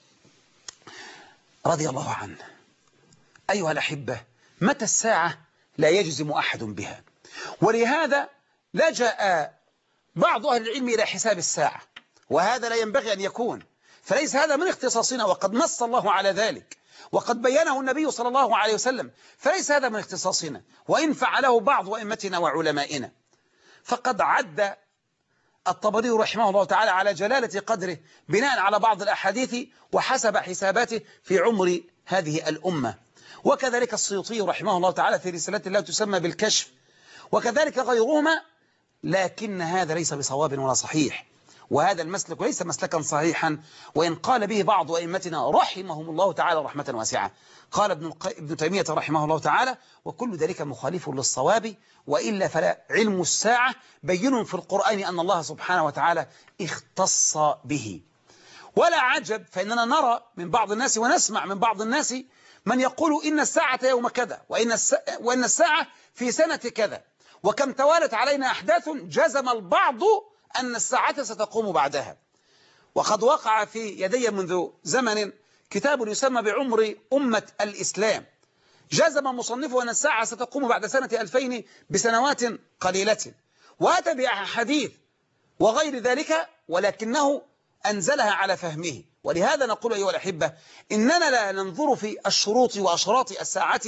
رضي الله عنه. أيها الأحبة، متى الساعة لا يجزم أحد بها، ولهذا لجأ بعض أهل العلم إلى حساب الساعة، وهذا لا ينبغي أن يكون، فليس هذا من اختصاصنا، وقد نص الله على ذلك، وقد بينه النبي صلى الله عليه وسلم، فليس هذا من اختصاصنا، وإن فعله بعض أئمتنا وعلمائنا. فقد عد الطبري رحمه الله تعالى على جلالة قدره بناء على بعض الأحاديث وحسب حساباته في عمر هذه الأمة، وكذلك السيوطي رحمه الله تعالى في رسالة الله تسمى بالكشف، وكذلك غيرهما. لكن هذا ليس بصواب ولا صحيح، وهذا المسلك ليس مسلكا صحيحا، وإن قال به بعض أئمتنا رحمهم الله تعالى رحمة واسعة. قال ابن تيمية رحمه الله تعالى: وكل ذلك مخالف للصواب، وإلا فلا علم الساعة بين في القرآن أن الله سبحانه وتعالى اختص به. ولا عجب، فإننا نرى من بعض الناس ونسمع من بعض الناس من يقول إن الساعة يوم كذا، وإن الساعة في سنة كذا، وكم توالت علينا أحداث جزم البعض أن الساعة ستقوم بعدها. وقد وقع في يدي منذ زمن كتاب يسمى بعمر أمة الإسلام، جزم مصنفه أن الساعة ستقوم بعد سنة 2000 بسنوات قليلة، وأتى بأحاديث وغير ذلك، ولكنه أنزلها على فهمه. ولهذا نقول أيها الأحبة، إننا لا ننظر في الشروط وأشراط الساعة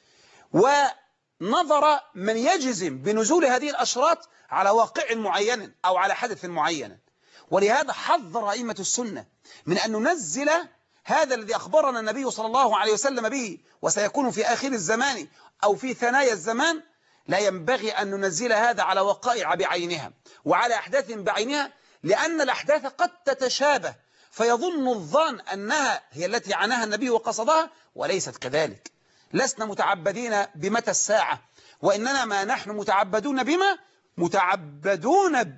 ونظر من يجزم بنزول هذه الأشراط على واقع معين أو على حدث معين. ولهذا حذر أئمة السنة من أن ننزل هذا الذي أخبرنا النبي صلى الله عليه وسلم به وسيكون في آخر الزمان أو في ثنايا الزمان. لا ينبغي أن ننزل هذا على وقائع بعينها وعلى أحداث بعينها، لأن الأحداث قد تتشابه، فيظن الظان أنها هي التي عناها النبي وقصدها، وليست كذلك. لسنا متعبدين بمتى الساعة، وإننا ما نحن متعبدون بما متعبدون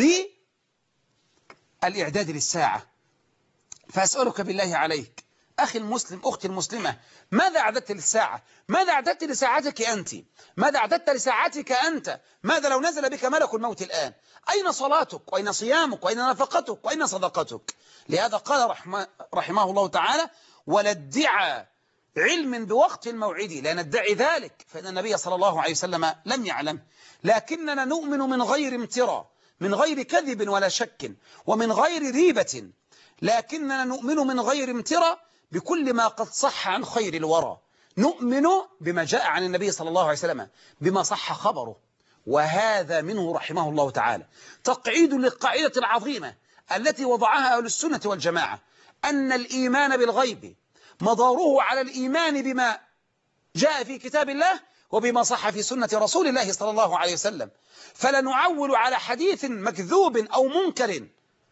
بالإعداد للساعة. فأسألك بالله عليك أخي المسلم، أختي المسلمة، ماذا أعددت للساعة؟ ماذا أعددت لساعتك أنت؟ ماذا أعددت لساعتك أنت؟ ماذا لو نزل بك ملك الموت الآن؟ أين صلاتك؟ وأين صيامك؟ وأين نفقتك؟ وأين صدقتك؟ لهذا قال رحمه الله تعالى: ولا ادعى علم بوقت الموعد، لا ندعي ذلك، فإن النبي صلى الله عليه وسلم لم يعلم، لكننا نؤمن من غير امتراء، من غير كذب ولا شك، ومن غير ريبة، لكننا نؤمن من غير امتراء بكل ما قد صح عن خير الورى، نؤمن بما جاء عن النبي صلى الله عليه وسلم بما صح خبره. وهذا منه رحمه الله تعالى تقعيد للقاعدة العظيمة التي وضعها أهل السنة والجماعة، أن الإيمان بالغيب مداره على الإيمان بما جاء في كتاب الله وبما صح في سنة رسول الله صلى الله عليه وسلم. فلا نعول على حديث مكذوب أو منكر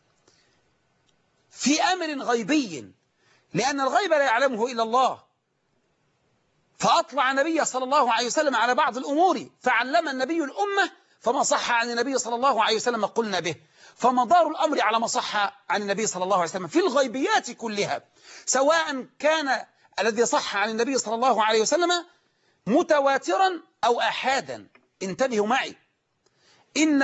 في أمر غيبي، لأن الغيب لا يعلمه إلا الله. فأطلع النبي صلى الله عليه وسلم على بعض الأمور فعلم النبي الأمة، فما صح عن النبي صلى الله عليه وسلم قلنا به. فمدار الأمر على ما صح عن النبي صلى الله عليه وسلم في الغيبيات كلها، سواء كان الذي صح عن النبي صلى الله عليه وسلم متواترا أو أحادا. انتبهوا معي، إن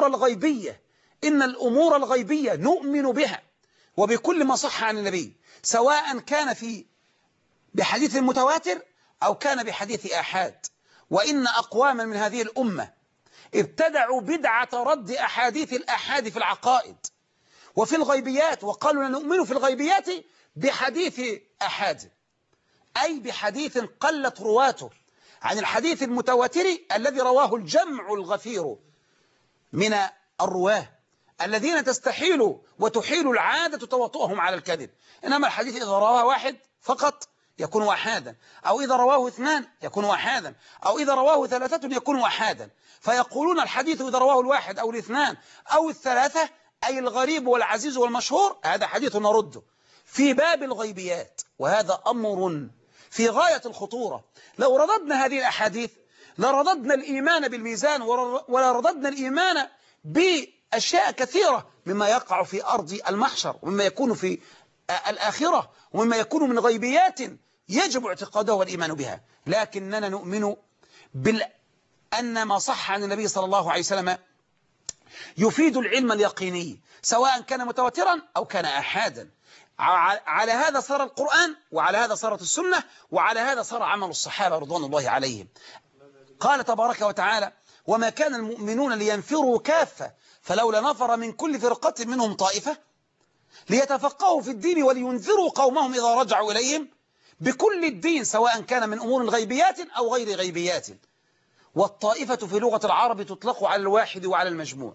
الأمور الغيبية نؤمن بها وبكل ما صح عن النبي، سواء كان بحديث متواتر أو كان بحديث آحاد. وإن أقواما من هذه الأمة ابتدعوا بدعة رد أحاديث الآحاد في العقائد وفي الغيبيات، وقالوا نؤمن في الغيبيات بحديث آحاد، أي بحديث قلت رواته عن الحديث المتواتر الذي رواه الجمع الغفير من الرواه الذين تستحيل وتحيل العادة تواطؤهم على الكذب. إنما الحديث إذا رواه واحد فقط يكون وحادا، أو إذا رواه اثنان يكون وحادا، أو إذا رواه ثلاثة يكون وحادا. فيقولون الحديث إذا رواه الواحد أو الاثنان أو الثلاثة، أي الغريب والعزيز والمشهور، هذا حديث نرده في باب الغيبيات. وهذا أمر في غاية الخطورة. لو رددنا هذه الأحاديث لرددنا الإيمان بالميزان، ولرددنا الإيمان بأشياء كثيرة مما يقع في أرض المحشر، ومما يكون في الآخرة، ومما يكون من غيبيات يجب اعتقاده والإيمان بها. لكننا نؤمن أن ما صح عن النبي صلى الله عليه وسلم يفيد العلم اليقيني، سواء كان متواترا أو كان آحادا. على هذا صار القرآن، وعلى هذا صارت السنة، وعلى هذا صار عمل الصحابة رضوان الله عليهم. قال تبارك وتعالى: وما كان المؤمنون لينفروا كافة فلولا نفر من كل فرقة منهم طائفة ليتفقهوا في الدين ولينذروا قومهم إذا رجعوا إليهم. بكل الدين، سواء كان من أمور غيبيات أو غير غيبيات. والطائفة في لغة العرب تطلق على الواحد وعلى المجموع.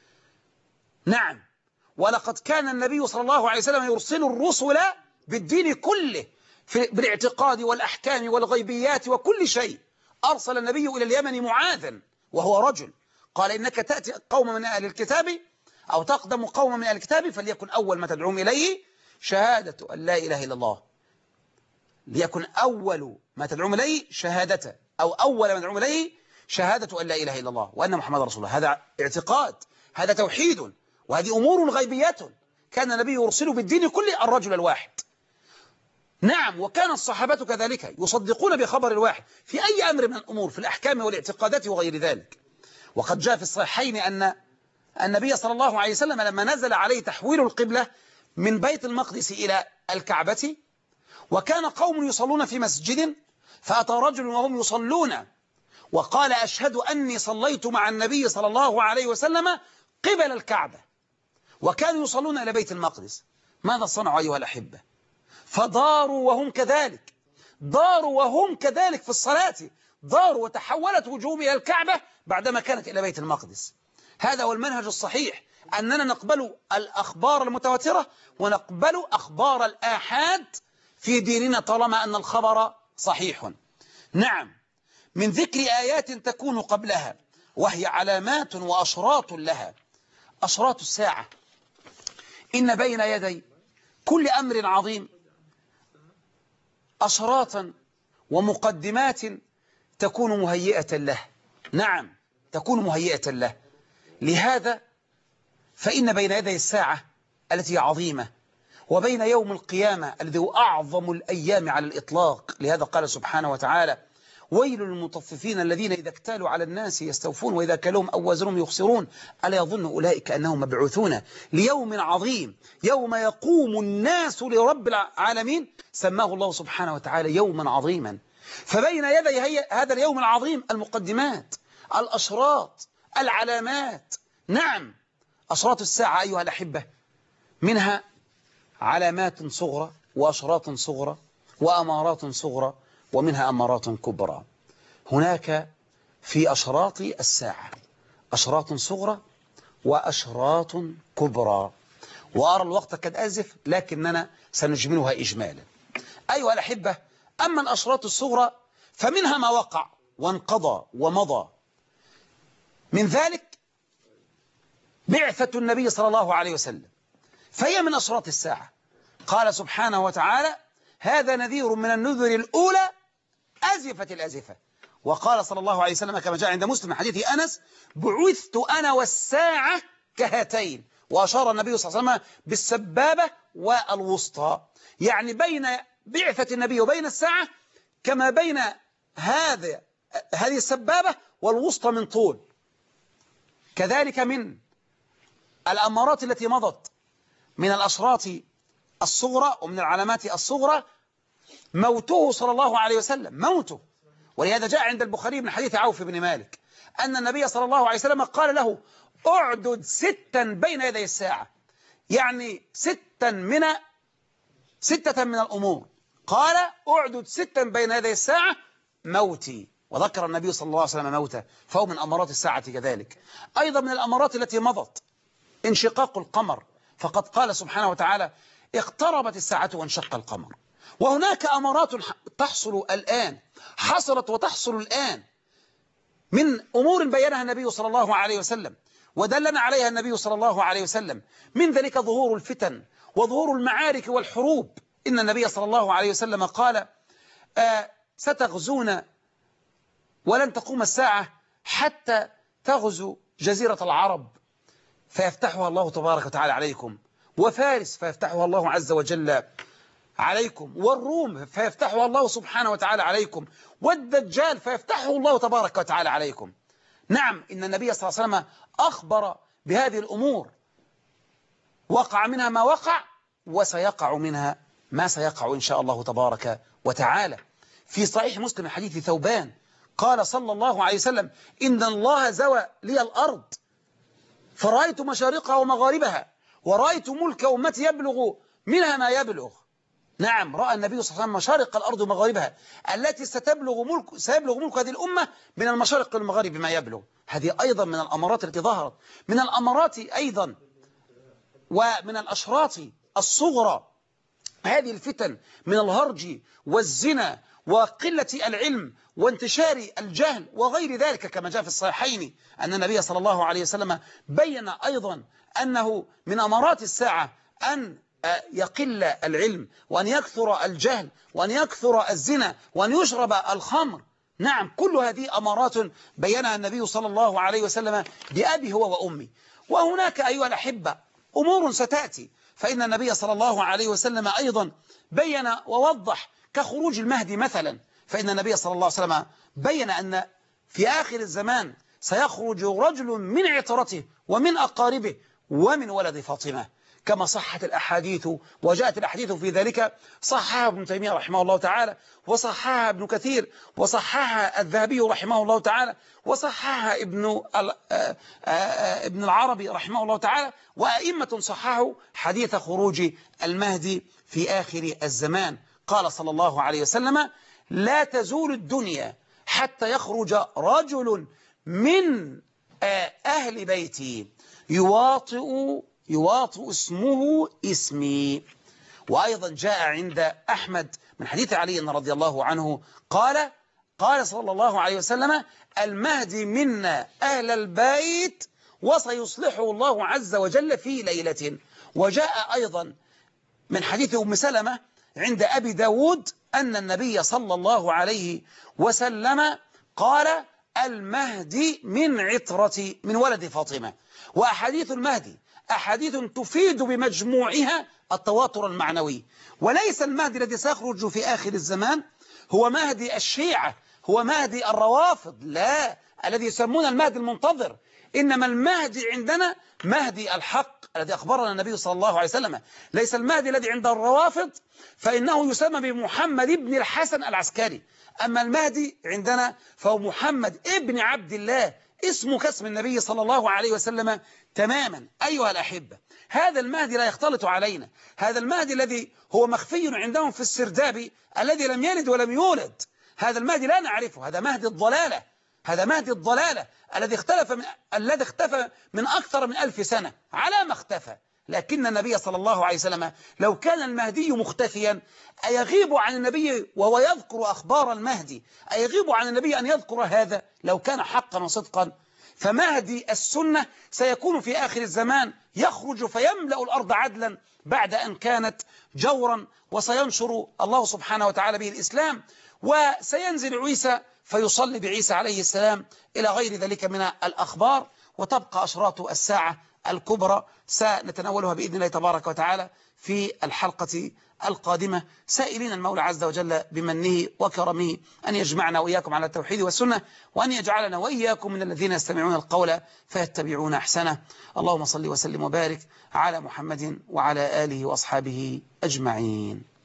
نعم، ولقد كان النبي صلى الله عليه وسلم يرسل الرسل بالدين كله، بالاعتقاد والأحكام والغيبيات وكل شيء. أرسل النبي إلى اليمن معاذا وهو رجل، قال: إنك تأتي قوم من أهل الكتاب أو تقدم قوم من أهل الكتاب فليكن أول ما تدعوهم إليه شهادة أن لا إله إلا الله. ليكن أول ما تدعوهم إليه شهادة، أو أول ما تدعوهم إليه شهادة أن لا إله إلا الله وأن محمد رسول الله. هذا اعتقاد، هذا توحيد، وهذه أمور غيبيات كان النبي يرسل بالدين كله الرجل الواحد. نعم، وكان الصحابة كذلك يصدقون بخبر الواحد في أي أمر من الأمور، في الأحكام والاعتقادات وغير ذلك. وقد جاء في الصحيحين أن النبي صلى الله عليه وسلم لما نزل عليه تحويل القبلة من بيت المقدس إلى الكعبة، وكان قوم يصلون في مسجد، فأتى رجل وهم يصلون وقال: أشهد أني صليت مع النبي صلى الله عليه وسلم قبل الكعبة، وكانوا يصلون إلى بيت المقدس. ماذا صنعوا أيها الأحبة؟ فضاروا وهم كذلك، ضاروا وهم كذلك في الصلاة، ضاروا وتحولت وجوههم إلى الكعبة بعدما كانت إلى بيت المقدس. هذا هو المنهج الصحيح، أننا نقبل الأخبار المتواترة ونقبل أخبار الآحاد في ديننا طالما أن الخبر صحيح. نعم، من ذكر آيات تكون قبلها، وهي علامات وأشراط لها. أشراط الساعة: إن بين يدي كل أمر عظيم أشراطا ومقدمات تكون مهيئة له. نعم، تكون مهيئة له. لهذا فإن بين يدي الساعة التي عظيمة، وبين يوم القيامة الذي هو أعظم الأيام على الإطلاق. لهذا قال سبحانه وتعالى: ويل للمطففين الذين إذا اكتالوا على الناس يستوفون وإذا كلوهم أو وزنهم يخسرون ألا يظن أولئك أنهم مبعوثون ليوم عظيم يوم يقوم الناس لرب العالمين. سماه الله سبحانه وتعالى يوما عظيما. فبين يدي هذا اليوم العظيم المقدمات، الأشراط، العلامات. نعم، أشراط الساعة أيها الأحبة منها علامات صغرى وأشراط صغرى وأمارات صغرى ومنها أمارات كبرى. هناك في أشراط الساعة أشراط صغرى وأشراط كبرى، وأرى الوقت قد أزف لكننا سنجملها إجمالا. أيها الأحبة، أما الأشراط الصغرى فمنها ما وقع وانقضى ومضى، من ذلك بعثة النبي صلى الله عليه وسلم، فهي من أشراط الساعة. قال سبحانه وتعالى: هذا نذير من النذر الأولى أزفت الأزفة. وقال صلى الله عليه وسلم كما جاء عند مسلم حديث أنس: بعثت أنا والساعة كهاتين. وأشار النبي صلى الله عليه وسلم بالسبابة والوسطى، يعني بين بعثة النبي وبين الساعة كما بين هذه السبابة والوسطى من طول. كذلك من الأمارات التي مضت من الأشراط الصغرى ومن العلامات الصغرى موته صلى الله عليه وسلم، موته. ولهذا جاء عند البخاري من حديث عوف بن مالك أن النبي صلى الله عليه وسلم قال له: اعدد 6 بين يدي الساعة، يعني 6 من الأمور. قال: اعدد 6 بين يدي الساعة موتي. وذكر النبي صلى الله عليه وسلم موته، فهو من أمارات الساعة كذلك. أيضا من الأمارات التي مضت انشقاق القمر، فقد قال سبحانه وتعالى: اقتربت الساعة وانشق القمر. وهناك أمارات تحصل الآن، حصلت وتحصل الآن، من أمور بينها النبي صلى الله عليه وسلم ودلنا عليها النبي صلى الله عليه وسلم، من ذلك ظهور الفتن وظهور المعارك والحروب. إن النبي صلى الله عليه وسلم قال: ستغزون ولن تقوم الساعة حتى تغزو جزيرة العرب فيفتحها الله تبارك وتعالى عليكم، وفارس فيفتحها الله عز وجل عليكم، والروم فيفتحها الله سبحانه وتعالى عليكم، والدجال فيفتحه الله تبارك وتعالى عليكم. نعم، إن النبي صلى الله عليه وسلم أخبر بهذه الأمور، وقع منها ما وقع وسيقع منها ما سيقع إن شاء الله تبارك وتعالى. في صحيح مسلم حديث ثوبان قال صلى الله عليه وسلم: إن الله زوى لي الأرض فرأيت مشارقها ومغاربها، ورأيت ملك أمتي يبلغ منها ما يبلغ. نعم، رأى النبي صلى الله عليه وسلم مشارق الأرض ومغاربها التي سيبلغ ملك هذه الأمة من المشارق والمغارب ما يبلغ. هذه أيضا من الأمارات التي ظهرت، من الأمارات أيضا ومن الأشراط الصغرى هذه الفتن من الهرج والزنا وقلة العلم وانتشار الجهل وغير ذلك، كما جاء في الصحيحين أن النبي صلى الله عليه وسلم بين أيضا أنه من أمارات الساعة أن يقل العلم وأن يكثر الجهل وأن يكثر الزنا وأن يشرب الخمر. نعم، كل هذه أمارات بينها النبي صلى الله عليه وسلم بأبي هو وأمي. وهناك أيها الأحبة أمور ستأتي، فإن النبي صلى الله عليه وسلم أيضا بين ووضح كخروج المهدي مثلا، فإن النبي صلى الله عليه وسلم بين أن في آخر الزمان سيخرج رجل من عترته ومن أقاربه ومن ولد فاطمة، كما صحت الأحاديث وجاءت الأحاديث في ذلك. صححها ابن تيمية رحمه الله تعالى، وصححها ابن كثير، وصححها الذهبي رحمه الله تعالى، وصححها ابن العربي رحمه الله تعالى، وأئمة صححوا حديث خروج المهدي في آخر الزمان. قال صلى الله عليه وسلم: لا تزول الدنيا حتى يخرج رجل من أهل بيتي يواطئ اسمه اسمي. وأيضا جاء عند أحمد من حديث علي رضي الله عنه قال صلى الله عليه وسلم: المهدي منا أهل البيت وسيصلحه الله عز وجل في ليلة. وجاء أيضا من حديث أم سلمة عند أبي داود أن النبي صلى الله عليه وسلم قال: المهدي من عترة من ولد فاطمة. وأحاديث المهدي أحاديث تفيد بمجموعها التواتر المعنوي، وليس المهدي الذي سيخرج في آخر الزمان هو مهدي الشيعة، هو مهدي الروافض، لا، الذي يسمون المهدي المنتظر. إنما المهدي عندنا مهدي الحق الذي أخبرنا النبي صلى الله عليه وسلم. ليس المهدي الذي عند الروافض فإنه يسمى بمحمد ابن الحسن العسكري، أما المهدي عندنا فهو محمد ابن عبد الله اسمه كاسم النبي صلى الله عليه وسلم تماما. أيها الأحبة، هذا المهدي لا يختلط علينا، هذا المهدي الذي هو مخفي عندهم في السرداب الذي لم يلد ولم يولد، هذا المهدي لا نعرفه، هذا مهدي الضلالة، هذا مهدي الضلالة الذي اختفى من أكثر من 1000 سنة. على ما اختفى؟ لكن النبي صلى الله عليه وسلم لو كان المهدي مختفيا أيغيب عن النبي وهو يذكر أخبار المهدي؟ أيغيب عن النبي أن يذكر هذا لو كان حقا وصدقا؟ فمهدي السنة سيكون في آخر الزمان، يخرج فيملأ الأرض عدلا بعد أن كانت جورا، وسينشر الله سبحانه وتعالى به الإسلام، وسينزل عيسى فيصلي بعيسى عليه السلام إلى غير ذلك من الأخبار. وتبقى أشراط الساعة الكبرى سنتناولها بإذن الله تبارك وتعالى في الحلقة القادمة، سائلين المولى عز وجل بمنه وكرمه أن يجمعنا وإياكم على التوحيد والسنة، وأن يجعلنا وإياكم من الذين يستمعون القول فيتبعون أحسنه. اللهم صل وسلم وبارك على محمد وعلى آله وأصحابه أجمعين.